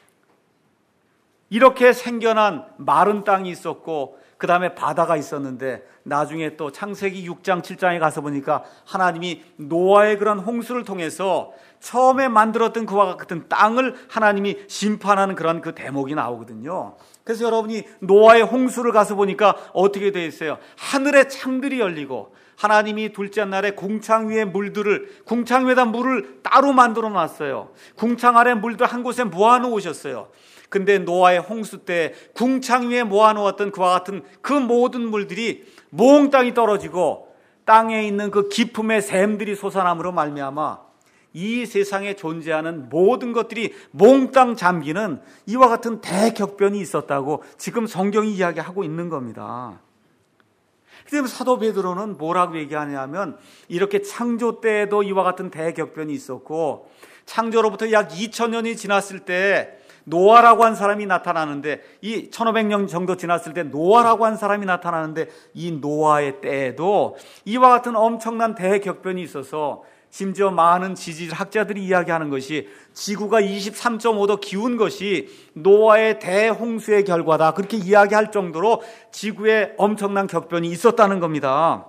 [SPEAKER 1] 이렇게 생겨난 마른 땅이 있었고 그 다음에 바다가 있었는데 나중에 또 창세기 6장 7장에 가서 보니까 하나님이 노아의 그런 홍수를 통해서 처음에 만들었던 그와 같은 땅을 하나님이 심판하는 그런 그 대목이 나오거든요. 그래서 여러분이 노아의 홍수를 가서 보니까 어떻게 되어 있어요? 하늘의 창들이 열리고 하나님이 둘째 날에 궁창 위에 물들을 궁창 위에다 물을 따로 만들어 놨어요. 궁창 아래 물들 한 곳에 모아놓으셨어요. 근데 노아의 홍수 때 궁창 위에 모아놓았던 그와 같은 그 모든 물들이 몽땅이 떨어지고 땅에 있는 그 기품의 샘들이 솟아남으로 말미암아 이 세상에 존재하는 모든 것들이 몽땅 잠기는 이와 같은 대격변이 있었다고 지금 성경이 이야기하고 있는 겁니다. 그런데 사도 베드로는 뭐라고 얘기하냐면 이렇게 창조 때에도 이와 같은 대격변이 있었고 창조로부터 약 2000년이 지났을 때 노아라고 한 사람이 나타나는데 이 1500년 정도 지났을 때 노아라고 한 사람이 나타나는데 이 노아의 때에도 이와 같은 엄청난 대격변이 있어서 심지어 많은 지질학자들이 이야기하는 것이 지구가 23.5도 기운 것이 노아의 대홍수의 결과다. 그렇게 이야기할 정도로 지구에 엄청난 격변이 있었다는 겁니다.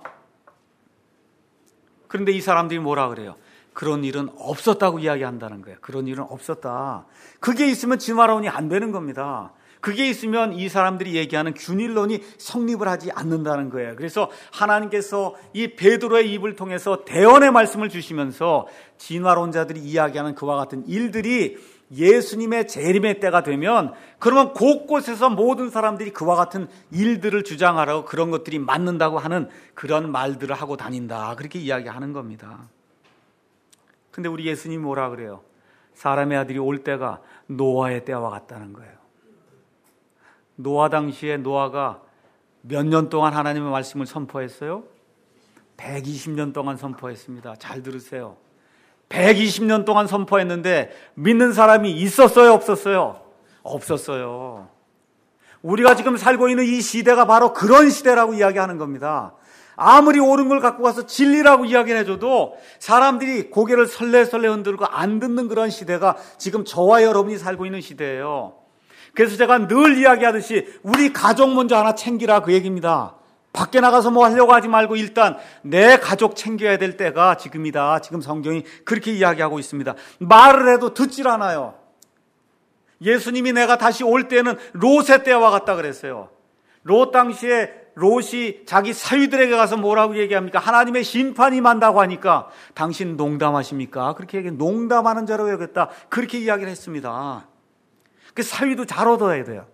[SPEAKER 1] 그런데 이 사람들이 뭐라 그래요? 그런 일은 없었다고 이야기한다는 거예요. 그런 일은 없었다. 그게 있으면 진화론이 안 되는 겁니다. 그게 있으면 이 사람들이 얘기하는 균일론이 성립을 하지 않는다는 거예요. 그래서 하나님께서 이 베드로의 입을 통해서 대언의 말씀을 주시면서 진화론자들이 이야기하는 그와 같은 일들이 예수님의 재림의 때가 되면 그러면 곳곳에서 모든 사람들이 그와 같은 일들을 주장하라고 그런 것들이 맞는다고 하는 그런 말들을 하고 다닌다. 그렇게 이야기하는 겁니다. 근데 우리 예수님이 뭐라 그래요? 사람의 아들이 올 때가 노아의 때와 같다는 거예요. 노아 당시에 노아가 몇 년 동안 하나님의 말씀을 선포했어요? 120년 동안 선포했습니다. 잘 들으세요. 120년 동안 선포했는데 믿는 사람이 있었어요? 없었어요? 없었어요. 우리가 지금 살고 있는 이 시대가 바로 그런 시대라고 이야기하는 겁니다. 아무리 옳은 걸 갖고 가서 진리라고 이야기를 해줘도 사람들이 고개를 설레설레 흔들고 안 듣는 그런 시대가 지금 저와 여러분이 살고 있는 시대예요. 그래서 제가 늘 이야기하듯이 우리 가족 먼저 하나 챙기라 그 얘기입니다. 밖에 나가서 뭐 하려고 하지 말고 일단 내 가족 챙겨야 될 때가 지금이다. 지금 성경이 그렇게 이야기하고 있습니다. 말을 해도 듣질 않아요. 예수님이 내가 다시 올 때는 롯의 때와 같다 그랬어요. 롯 당시에 롯이 자기 사위들에게 가서 뭐라고 얘기합니까? 하나님의 심판이 임한다고 하니까 당신 농담하십니까? 그렇게 얘기해. 농담하는 자로 여겼다. 그렇게 이야기를 했습니다. 그 사위도 잘 얻어야 돼요.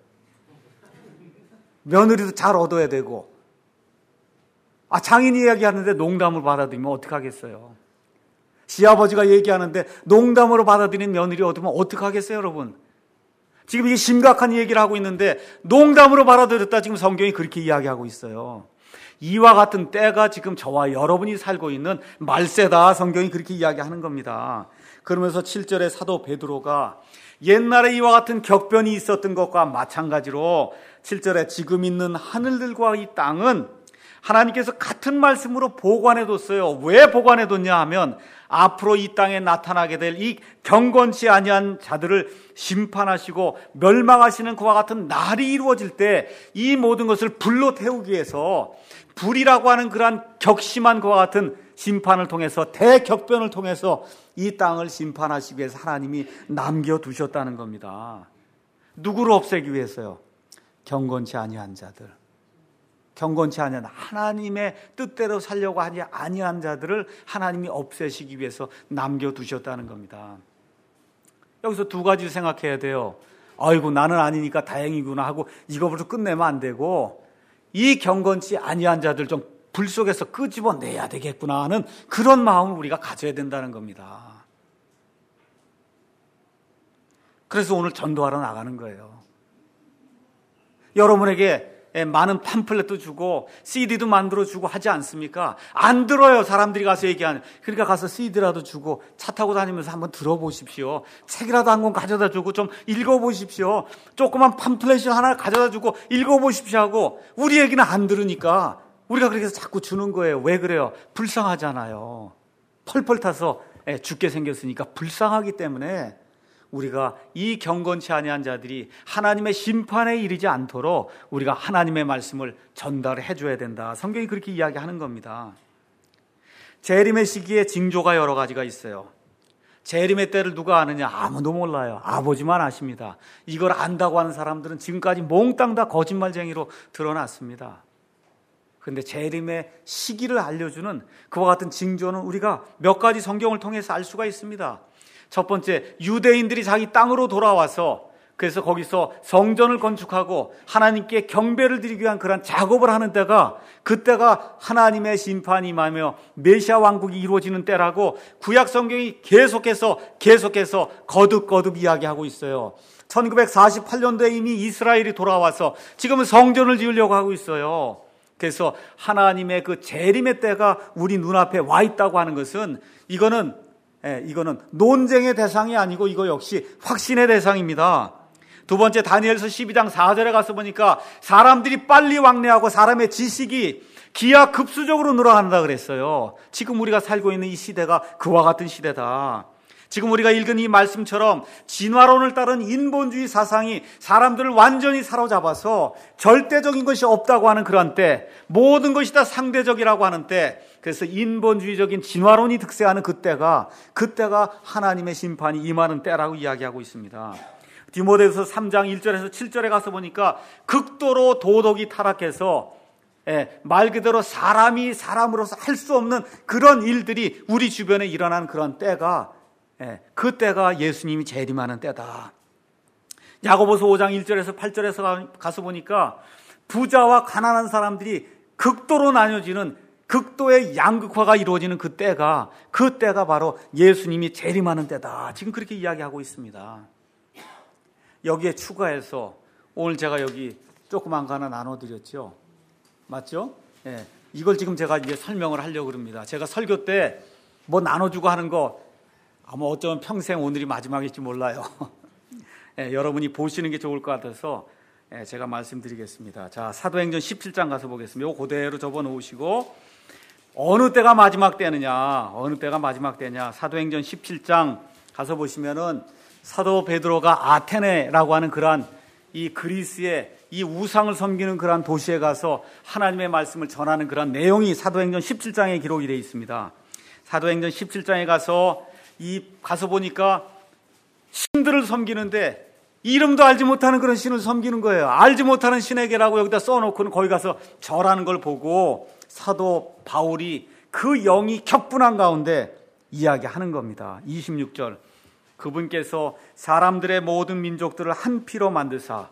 [SPEAKER 1] 며느리도 잘 얻어야 되고. 장인이 이야기하는데 농담을 받아들이면 어떡하겠어요? 시아버지가 얘기하는데 농담으로 받아들이는 며느리 얻으면 어떡하겠어요, 여러분? 지금 이게 심각한 얘기를 하고 있는데 농담으로 받아들였다. 지금 성경이 그렇게 이야기하고 있어요. 이와 같은 때가 지금 저와 여러분이 살고 있는 말세다. 성경이 그렇게 이야기하는 겁니다. 그러면서 7절에 사도 베드로가 옛날에 이와 같은 격변이 있었던 것과 마찬가지로 7절에 지금 있는 하늘들과 이 땅은 하나님께서 같은 말씀으로 보관해뒀어요. 왜 보관해뒀냐 하면 앞으로 이 땅에 나타나게 될 이 경건치 아니한 자들을 심판하시고 멸망하시는 그와 같은 날이 이루어질 때 이 모든 것을 불로 태우기 위해서 불이라고 하는 그러한 격심한 그와 같은 심판을 통해서 대격변을 통해서 이 땅을 심판하시기 위해서 하나님이 남겨두셨다는 겁니다. 누구를 없애기 위해서요? 경건치 아니한 자들. 경건치 아니한 하나님의 뜻대로 살려고 하지 아니한 자들을 하나님이 없애시기 위해서 남겨두셨다는 겁니다. 여기서 두 가지 생각해야 돼요. 아이고 나는 아니니까 다행이구나 하고 이거부터 끝내면 안 되고 이 경건치 아니한 자들 좀 불 속에서 끄집어내야 되겠구나 하는 그런 마음을 우리가 가져야 된다는 겁니다. 그래서 오늘 전도하러 나가는 거예요. 여러분에게 많은 팜플렛도 주고 CD도 만들어주고 하지 않습니까? 안 들어요. 사람들이 가서 얘기하는. 그러니까 가서 CD라도 주고 차 타고 다니면서 한번 들어보십시오. 책이라도 한 권 가져다 주고 좀 읽어보십시오. 조그만 팜플렛을 하나 가져다 주고 읽어보십시오 하고 우리 얘기는 안 들으니까 우리가 그렇게 해서 자꾸 주는 거예요. 왜 그래요? 불쌍하잖아요. 펄펄 타서 죽게 생겼으니까 불쌍하기 때문에 우리가 이 경건치 아니한 자들이 하나님의 심판에 이르지 않도록 우리가 하나님의 말씀을 전달해 줘야 된다. 성경이 그렇게 이야기하는 겁니다. 재림의 시기에 징조가 여러 가지가 있어요. 재림의 때를 누가 아느냐? 아무도 몰라요. 아버지만 아십니다. 이걸 안다고 하는 사람들은 지금까지 몽땅 다 거짓말쟁이로 드러났습니다. 그런데 재림의 시기를 알려주는 그와 같은 징조는 우리가 몇 가지 성경을 통해서 알 수가 있습니다. 첫 번째, 유대인들이 자기 땅으로 돌아와서 그래서 거기서 성전을 건축하고 하나님께 경배를 드리기 위한 그런 작업을 하는 때가 그때가 하나님의 심판이 임하며 메시아 왕국이 이루어지는 때라고 구약 성경이 계속해서 거듭 이야기하고 있어요. 1948년도에 이미 이스라엘이 돌아와서 지금은 성전을 지으려고 하고 있어요. 그래서 하나님의 그 재림의 때가 우리 눈앞에 와 있다고 하는 것은 이거는 논쟁의 대상이 아니고 이거 역시 확신의 대상입니다. 두 번째, 다니엘서 12장 4절에 가서 보니까 사람들이 빨리 왕래하고 사람의 지식이 기하급수적으로 늘어난다 그랬어요. 지금 우리가 살고 있는 이 시대가 그와 같은 시대다. 지금 우리가 읽은 이 말씀처럼 진화론을 따른 인본주의 사상이 사람들을 완전히 사로잡아서 절대적인 것이 없다고 하는 그런 때, 모든 것이 다 상대적이라고 하는 때, 그래서 인본주의적인 진화론이 득세하는 그때가 하나님의 심판이 임하는 때라고 이야기하고 있습니다. 디모데후서 3장 1절에서 7절에 가서 보니까 극도로 도덕이 타락해서 말 그대로 사람이 사람으로서 할 수 없는 그런 일들이 우리 주변에 일어난 그런 때가 그때가 예수님이 재림하는 때다. 야고보서 5장 1절에서 8절에서 가서 보니까 부자와 가난한 사람들이 극도로 나뉘어지는 극도의 양극화가 이루어지는 그때가 바로 예수님이 재림하는 때다. 지금 그렇게 이야기하고 있습니다. 여기에 추가해서 오늘 제가 여기 조그만 거 하나 나눠드렸죠. 맞죠? 예. 이걸 지금 제가 이제 설명을 하려고 합니다. 제가 설교 때 뭐 나눠주고 하는 거 아마 어쩌면 평생 오늘이 마지막일지 몰라요. 예, 여러분이 보시는 게 좋을 것 같아서 제가 말씀드리겠습니다. 자, 사도행전 17장 가서 보겠습니다. 이거 그대로 접어 놓으시고 어느 때가 마지막 때느냐, 어느 때가 마지막 때냐. 사도행전 17장 가서 보시면은 사도 베드로가 아테네라고 하는 그러한 이 그리스의 이 우상을 섬기는 그러한 도시에 가서 하나님의 말씀을 전하는 그러한 내용이 사도행전 17장에 기록이 되어 있습니다. 사도행전 17장에 가서 보니까 신들을 섬기는데 이름도 알지 못하는 그런 신을 섬기는 거예요. 알지 못하는 신에게라고 여기다 써놓고는 거기 가서 절하는 걸 보고 사도 바울이 그 영이 격분한 가운데 이야기하는 겁니다. 26절, 그분께서 사람들의 모든 민족들을 한 피로 만드사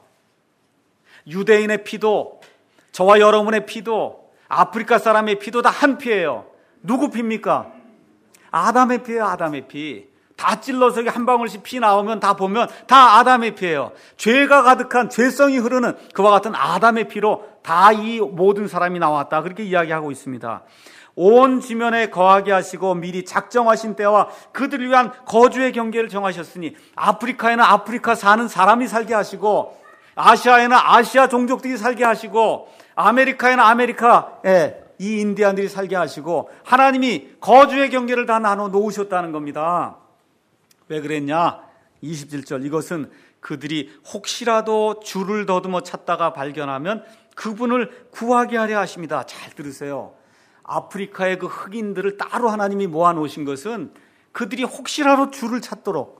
[SPEAKER 1] 유대인의 피도 저와 여러분의 피도 아프리카 사람의 피도 다 한 피예요. 누구 피입니까? 아담의 피예요. 아담의 피. 다 찔러서 한 방울씩 피 나오면 다 보면 다 아담의 피예요. 죄가 가득한 죄성이 흐르는 그와 같은 아담의 피로 다 이 모든 사람이 나왔다. 그렇게 이야기하고 있습니다. 온 지면에 거하게 하시고 미리 작정하신 때와 그들을 위한 거주의 경계를 정하셨으니 아프리카에는 아프리카 사는 사람이 살게 하시고 아시아에는 아시아 종족들이 살게 하시고 아메리카에는 아메리카에 이 인디안들이 살게 하시고 하나님이 거주의 경계를 다 나눠 놓으셨다는 겁니다. 왜 그랬냐? 27절, 이것은 그들이 혹시라도 주를 더듬어 찾다가 발견하면 그분을 구하게 하려 하십니다. 잘 들으세요. 아프리카의 그 흑인들을 따로 하나님이 모아놓으신 것은 그들이 혹시라도 주를 찾도록,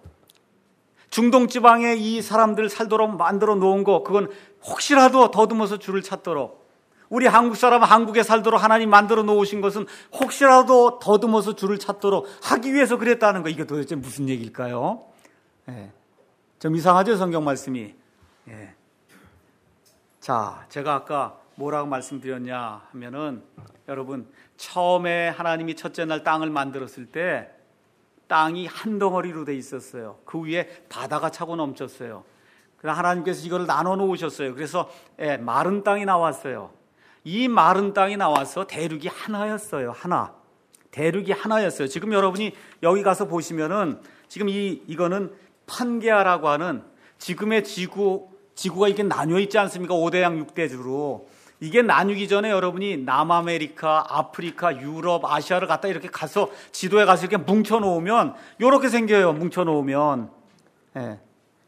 [SPEAKER 1] 중동 지방에 이 사람들 살도록 만들어 놓은 거, 그건 혹시라도 더듬어서 주를 찾도록, 우리 한국 사람은 한국에 살도록 하나님 만들어 놓으신 것은 혹시라도 더듬어서 주를 찾도록 하기 위해서 그랬다는 거. 이게 도대체 무슨 얘기일까요? 예. 좀 이상하죠, 성경 말씀이. 예. 자, 제가 아까 뭐라고 말씀드렸냐 하면은, 여러분, 처음에 하나님이 첫째 날 땅을 만들었을 때 땅이 한 덩어리로 돼 있었어요. 그 위에 바다가 차고 넘쳤어요. 그래서 하나님께서 이걸 나눠 놓으셨어요. 그래서 마른 땅이 나왔어요. 이 마른 땅이 나와서 대륙이 하나였어요. 하나. 대륙이 하나였어요. 지금 여러분이 여기 가서 보시면은 지금 이거는 판게아라고 하는 지금의 지구가 이게 나뉘어 있지 않습니까? 5대양 6대주로. 이게 나뉘기 전에 여러분이 남아메리카, 아프리카, 유럽, 아시아를 갖다 이렇게 가서 지도에 가서 이렇게 뭉쳐 놓으면 이렇게 생겨요. 뭉쳐 놓으면. 예.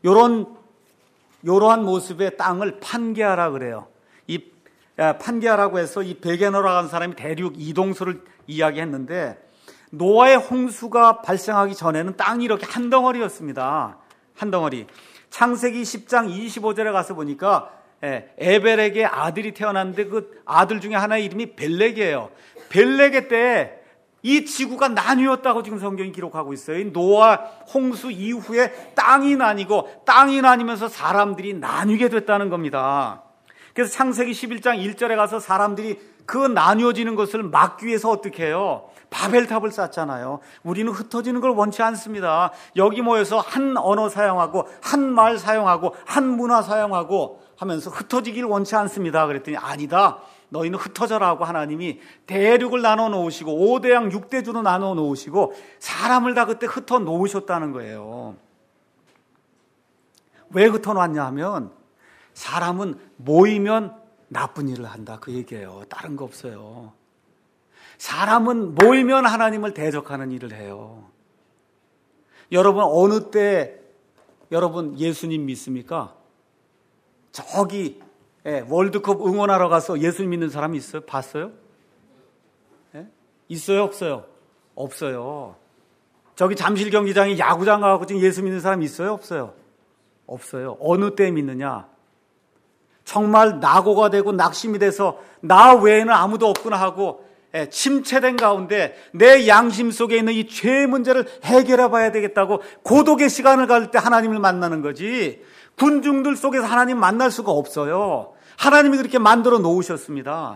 [SPEAKER 1] 요러한 모습의 땅을 판게아라 그래요. 이 판게아라고 해서 이 베게너라고 하는 사람이 대륙 이동설을 이야기했는데, 노아의 홍수가 발생하기 전에는 땅이 이렇게 한 덩어리였습니다. 한 덩어리. 창세기 10장 25절에 가서 보니까 에벨에게 아들이 태어났는데 그 아들 중에 하나의 이름이 벨렉이에요. 벨렉의 때 이 지구가 나뉘었다고 지금 성경이 기록하고 있어요. 노아 홍수 이후에 땅이 나뉘고 땅이 나뉘면서 사람들이 나뉘게 됐다는 겁니다. 그래서 창세기 11장 1절에 가서 사람들이 그 나뉘어지는 것을 막기 위해서 어떻게 해요? 바벨탑을 쌓잖아요. 우리는 흩어지는 걸 원치 않습니다. 여기 모여서 한 언어 사용하고 한 말 사용하고 한 문화 사용하고 하면서 흩어지길 원치 않습니다. 그랬더니 아니다. 너희는 흩어져라 하고 하나님이 대륙을 나눠 놓으시고 5대양 6대주로 나눠 놓으시고 사람을 다 그때 흩어 놓으셨다는 거예요. 왜 흩어 놨냐 하면 사람은 모이면 나쁜 일을 한다, 그 얘기예요. 다른 거 없어요. 사람은 모이면 하나님을 대적하는 일을 해요. 여러분, 어느 때 여러분 예수님 믿습니까? 저기 월드컵 응원하러 가서 예수님 믿는 사람이 있어요? 봤어요? 있어요? 없어요? 없어요. 저기 잠실 경기장에 야구장 가고 지금 예수 믿는 사람 있어요? 없어요? 없어요. 어느 때 믿느냐? 정말 낙오가 되고 낙심이 돼서 나 외에는 아무도 없구나 하고 침체된 가운데 내 양심 속에 있는 이 죄의 문제를 해결해 봐야 되겠다고 고독의 시간을 가질 때 하나님을 만나는 거지, 군중들 속에서 하나님 만날 수가 없어요. 하나님이 그렇게 만들어 놓으셨습니다.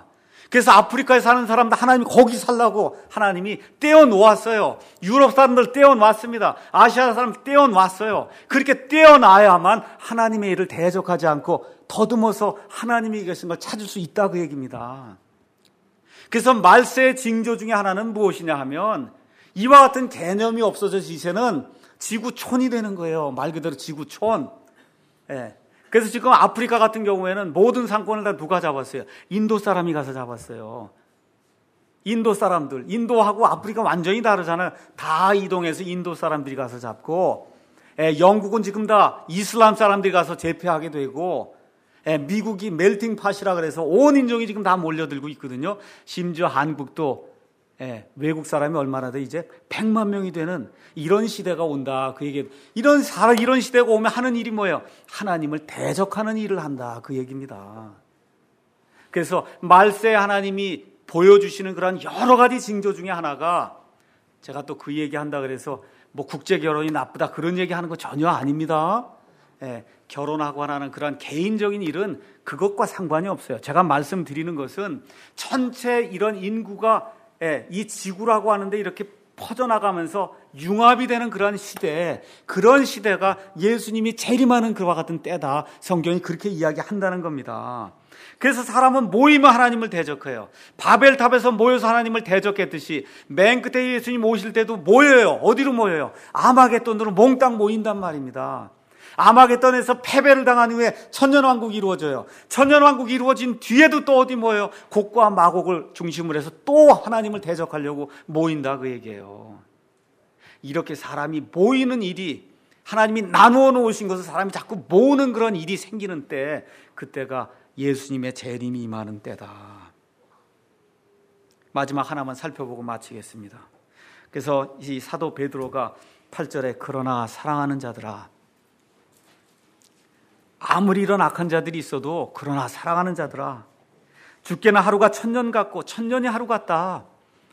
[SPEAKER 1] 그래서 아프리카에 사는 사람들 하나님이 거기 살라고 하나님이 떼어놓았어요. 유럽 사람들 떼어놨습니다. 아시아 사람들 떼어놨어요. 그렇게 떼어놔야만 하나님의 일을 대적하지 않고 더듬어서 하나님이 계신 걸 찾을 수 있다 그 얘기입니다. 그래서 말세의 징조 중에 하나는 무엇이냐 하면 이와 같은 개념이 없어져서 이제는 지구촌이 되는 거예요. 말 그대로 지구촌. 예. 그래서 지금 아프리카 같은 경우에는 모든 상권을 다 누가 잡았어요? 인도 사람이 가서 잡았어요. 인도 사람들. 인도하고 아프리카 완전히 다르잖아요. 다 이동해서 인도 사람들이 가서 잡고, 영국은 지금 다 이슬람 사람들이 가서 제패하게 되고, 미국이 멜팅 팟이라 그래서 온 인종이 지금 다 몰려들고 있거든요. 심지어 한국도 외국 사람이 얼마나 돼? 이제 100만 명이 되는 이런 시대가 온다. 그 얘기. 이런 시대가 오면 하는 일이 뭐예요? 하나님을 대적하는 일을 한다. 그 얘기입니다. 그래서 말세 하나님이 보여주시는 그런 여러 가지 징조 중에 하나가 제가 또 그 얘기 한다 그래서 뭐 국제 결혼이 나쁘다 그런 얘기 하는 거 전혀 아닙니다. 결혼하고 하는 그런 개인적인 일은 그것과 상관이 없어요. 제가 말씀드리는 것은 전체 이런 인구가 이 지구라고 하는데 이렇게 퍼져나가면서 융합이 되는 그런 시대, 그런 시대가 예수님이 재림하는 그와 같은 때다. 성경이 그렇게 이야기한다는 겁니다. 그래서 사람은 모이면 하나님을 대적해요. 바벨탑에서 모여서 하나님을 대적했듯이 맨 끝에 예수님 오실 때도 모여요. 어디로 모여요? 아마겟돈으로 몽땅 모인단 말입니다. 아마겟돈에서 패배를 당한 후에 천년왕국이 이루어져요. 천년왕국이 이루어진 뒤에도 또 어디 모여요? 곡과 마곡을 중심으로 해서 또 하나님을 대적하려고 모인다 그 얘기예요. 이렇게 사람이 모이는 일이 하나님이 나누어 놓으신 것을 사람이 자꾸 모으는 그런 일이 생기는 때, 그때가 예수님의 재림이 임하는 때다. 마지막 하나만 살펴보고 마치겠습니다. 그래서 이 사도 베드로가 8절에 그러나 사랑하는 자들아, 아무리 이런 악한 자들이 있어도 그러나 사랑하는 자들아, 죽게는 하루가 1000년 같고 1000년이 하루 같다.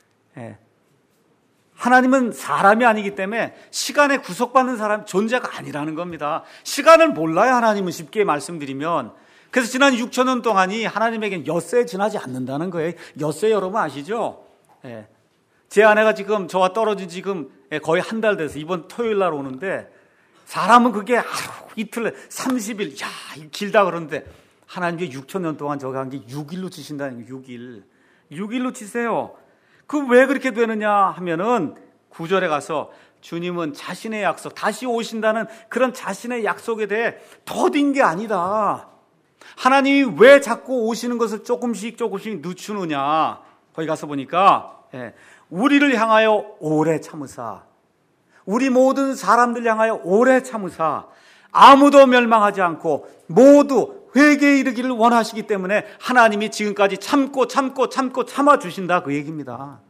[SPEAKER 1] 하나님은 사람이 아니기 때문에 시간에 구속받는 사람 존재가 아니라는 겁니다. 시간을 몰라요. 하나님은 쉽게 말씀드리면. 그래서 지난 6000년 동안이 하나님에게는 엿새 지나지 않는다는 거예요. 엿새 여러분 아시죠? 제 아내가 지금 저와 떨어진 지금 거의 한 달 돼서 이번 토요일 날 오는데, 사람은 그게 하루, 이틀, 30일, 야, 길다 그러는데 하나님께 6000년 동안 저거 한 게 6일로 치신다는 거예요. 6일. 6일로 치세요. 그 왜 그렇게 되느냐 하면은 9절에 가서 주님은 자신의 약속, 다시 오신다는 그런 자신의 약속에 대해 더딘 게 아니다. 하나님이 왜 자꾸 오시는 것을 조금씩 늦추느냐. 거기 가서 보니까 우리를 향하여 오래 참으사, 우리 모든 사람들 향하여 오래 참으사 아무도 멸망하지 않고 모두 회개에 이르기를 원하시기 때문에 하나님이 지금까지 참고 참아주신다 그 얘기입니다.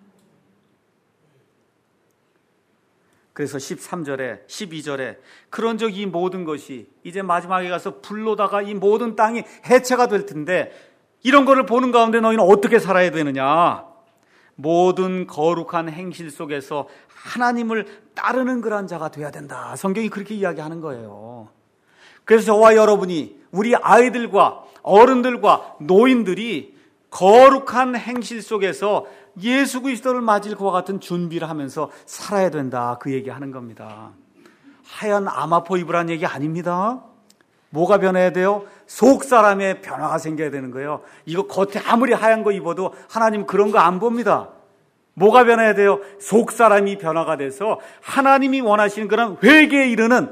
[SPEAKER 1] 그래서 13절에 12절에 그런즉 이 모든 것이 이제 마지막에 가서 불로다가 이 모든 땅이 해체가 될 텐데, 이런 거를 보는 가운데 너희는 어떻게 살아야 되느냐. 모든 거룩한 행실 속에서 하나님을 따르는 그런 자가 돼야 된다. 성경이 그렇게 이야기하는 거예요. 그래서 저와 여러분이, 우리 아이들과 어른들과 노인들이 거룩한 행실 속에서 예수 그리스도를 맞을 것과 같은 준비를 하면서 살아야 된다. 그 얘기하는 겁니다. 하얀 아마포 입으란 얘기 아닙니다. 뭐가 변해야 돼요? 속 사람의 변화가 생겨야 되는 거예요. 이거 겉에 아무리 하얀 거 입어도 하나님 그런 거 안 봅니다. 뭐가 변해야 돼요? 속 사람이 변화가 돼서 하나님이 원하시는 그런 회개에 이르는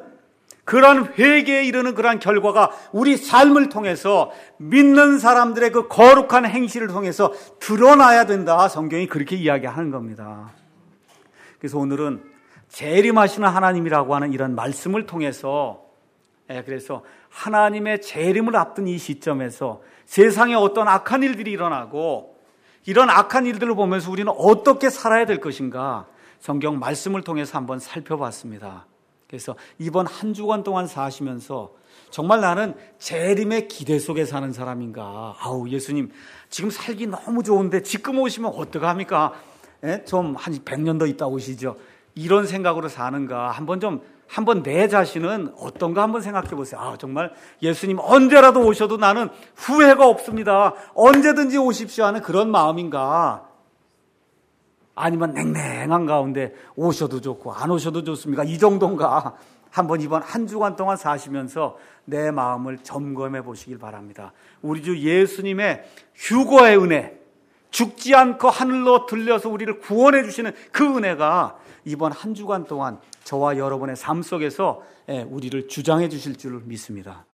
[SPEAKER 1] 그런 결과가 우리 삶을 통해서 믿는 사람들의 그 거룩한 행실을 통해서 드러나야 된다. 성경이 그렇게 이야기하는 겁니다. 그래서 오늘은 재림하시는 하나님이라고 하는 이런 말씀을 통해서, 그래서 하나님의 재림을 앞둔 이 시점에서 세상에 어떤 악한 일들이 일어나고, 이런 악한 일들을 보면서 우리는 어떻게 살아야 될 것인가, 성경 말씀을 통해서 한번 살펴봤습니다. 그래서 이번 한 주간 동안 사시면서 정말 나는 재림의 기대 속에 사는 사람인가, 아우 예수님 지금 살기 너무 좋은데 지금 오시면 어떡합니까? 좀 한 100년 더 있다 오시죠. 이런 생각으로 사는가 한번 좀 한번 내 자신은 어떤가 한번 생각해 보세요. 정말 예수님 언제라도 오셔도 나는 후회가 없습니다. 언제든지 오십시오 하는 그런 마음인가? 아니면 냉랭한 가운데 오셔도 좋고 안 오셔도 좋습니까? 이 정도인가? 한번 이번 한 주간 동안 사시면서 내 마음을 점검해 보시길 바랍니다. 우리 주 예수님의 휴거의 은혜, 죽지 않고 하늘로 들려서 우리를 구원해 주시는 그 은혜가 이번 한 주간 동안 저와 여러분의 삶 속에서 우리를 주장해 주실 줄 믿습니다.